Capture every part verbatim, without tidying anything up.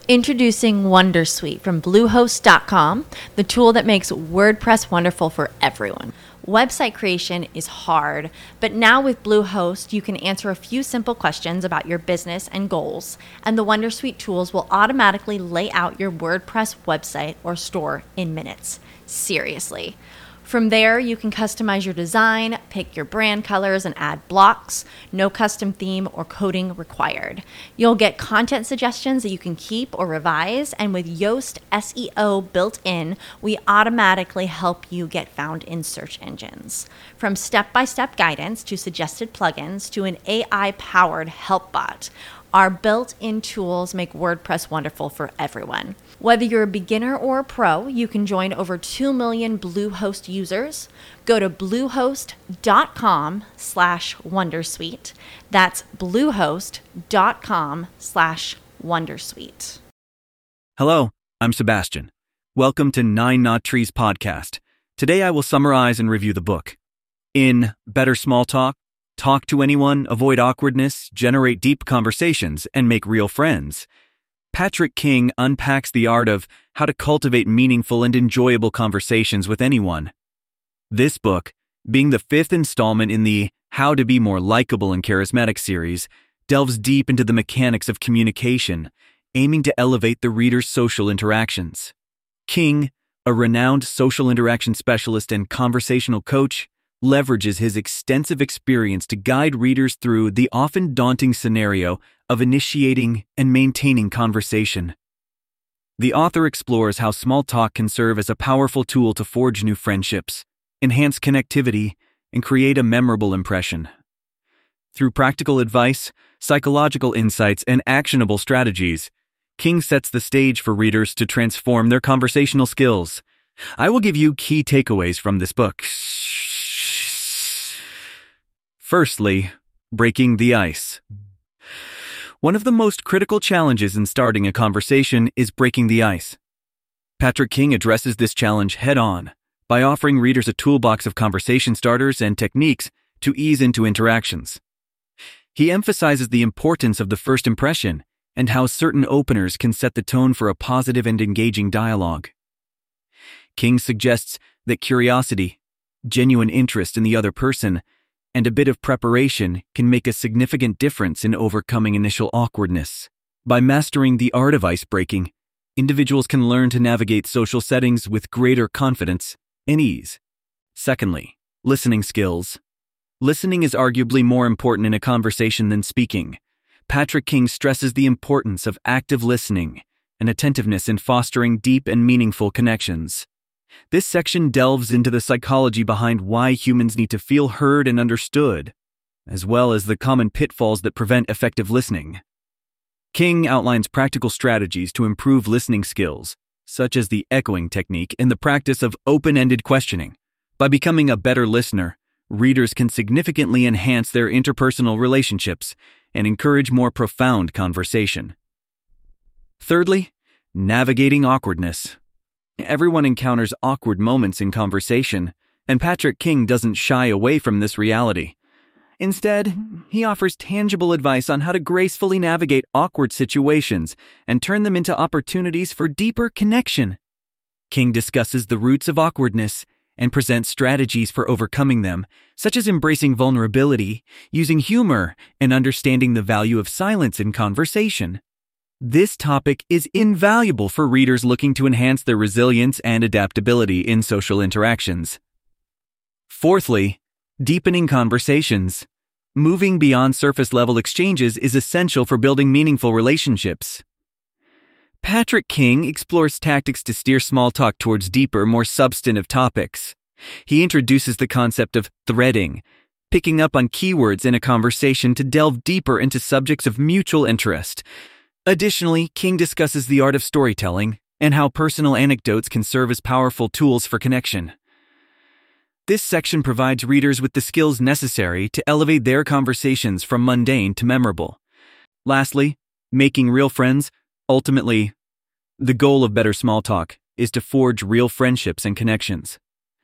Introducing Wondersuite from Bluehost dot com, the tool that makes WordPress wonderful for everyone. Website creation is hard, but now with Bluehost, you can answer a few simple questions about your business and goals, and the Wondersuite tools will automatically lay out your WordPress website or store in minutes. Seriously. From there, you can customize your design, pick your brand colors, and add blocks. No custom theme or coding required. You'll get content suggestions that you can keep or revise, and with Yoast S E O built in, we automatically help you get found in search engines. From step-by-step guidance to suggested plugins to an A I-powered help bot, our built-in tools make WordPress wonderful for everyone. Whether you're a beginner or a pro, you can join over two million Bluehost users. Go to bluehost dot com slash wondersuite. That's bluehost dot com slash wondersuite. Hello, I'm Sebastian. Welcome to Nine Knot Trees Podcast. Today I will summarize and review the book. In Better Small Talk, Talk to Anyone, Avoid Awkwardness, Generate Deep Conversations, and Make Real Friends, Patrick King unpacks the art of how to cultivate meaningful and enjoyable conversations with anyone. This book, being the fifth installment in the How to Be More Likable and Charismatic series, delves deep into the mechanics of communication, aiming to elevate the reader's social interactions. King, a renowned social interaction specialist and conversational coach, leverages his extensive experience to guide readers through the often daunting scenario of initiating and maintaining conversation. The author explores how small talk can serve as a powerful tool to forge new friendships, enhance connectivity, and create a memorable impression. Through practical advice, psychological insights, and actionable strategies, King sets the stage for readers to transform their conversational skills. I will give you key takeaways from this book. Firstly, breaking the ice. One of the most critical challenges in starting a conversation is breaking the ice. Patrick King addresses this challenge head-on by offering readers a toolbox of conversation starters and techniques to ease into interactions. He emphasizes the importance of the first impression and how certain openers can set the tone for a positive and engaging dialogue. King suggests that curiosity, genuine interest in the other person, and a bit of preparation can make a significant difference in overcoming initial awkwardness. By mastering the art of icebreaking, individuals can learn to navigate social settings with greater confidence and ease. Secondly, listening skills. Listening is arguably more important in a conversation than speaking. Patrick King stresses the importance of active listening and attentiveness in fostering deep and meaningful connections. This section delves into the psychology behind why humans need to feel heard and understood, as well as the common pitfalls that prevent effective listening. King outlines practical strategies to improve listening skills, such as the echoing technique and the practice of open-ended questioning. By becoming a better listener, readers can significantly enhance their interpersonal relationships and encourage more profound conversation. Thirdly, navigating awkwardness. Everyone encounters awkward moments in conversation, and Patrick King doesn't shy away from this reality. Instead, he offers tangible advice on how to gracefully navigate awkward situations and turn them into opportunities for deeper connection. King discusses the roots of awkwardness and presents strategies for overcoming them, such as embracing vulnerability, using humor, and understanding the value of silence in conversation. This topic is invaluable for readers looking to enhance their resilience and adaptability in social interactions. Fourthly, deepening conversations. Moving beyond surface-level exchanges is essential for building meaningful relationships. Patrick King explores tactics to steer small talk towards deeper, more substantive topics. He introduces the concept of threading, picking up on keywords in a conversation to delve deeper into subjects of mutual interest. Additionally, King discusses the art of storytelling and how personal anecdotes can serve as powerful tools for connection. This section provides readers with the skills necessary to elevate their conversations from mundane to memorable. Lastly, making real friends. Ultimately, the goal of Better Small Talk is to forge real friendships and connections.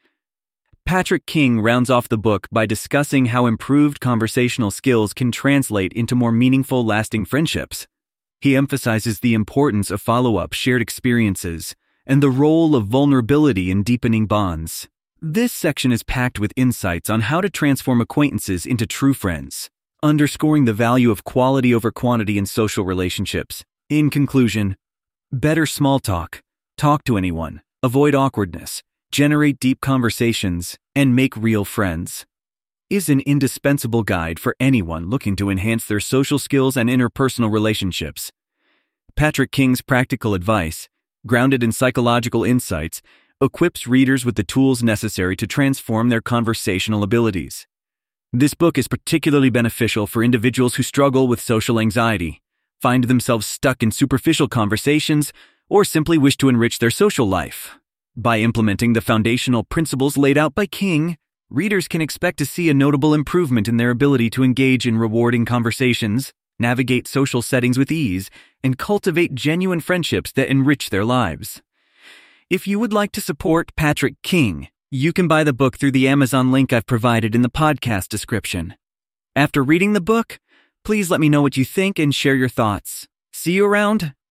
Patrick King rounds off the book by discussing how improved conversational skills can translate into more meaningful, lasting friendships. He emphasizes the importance of follow-up, shared experiences, and the role of vulnerability in deepening bonds. This section is packed with insights on how to transform acquaintances into true friends, underscoring the value of quality over quantity in social relationships. In conclusion, better small talk, talk to anyone, avoid awkwardness, generate deep conversations, and make real friends is an indispensable guide for anyone looking to enhance their social skills and interpersonal relationships. Patrick King's practical advice, grounded in psychological insights, equips readers with the tools necessary to transform their conversational abilities. This book is particularly beneficial for individuals who struggle with social anxiety, find themselves stuck in superficial conversations, or simply wish to enrich their social life. By implementing the foundational principles laid out by King, readers can expect to see a notable improvement in their ability to engage in rewarding conversations, navigate social settings with ease, and cultivate genuine friendships that enrich their lives. If you would like to support Patrick King, you can buy the book through the Amazon link I've provided in the podcast description. After reading the book, please let me know what you think and share your thoughts. See you around.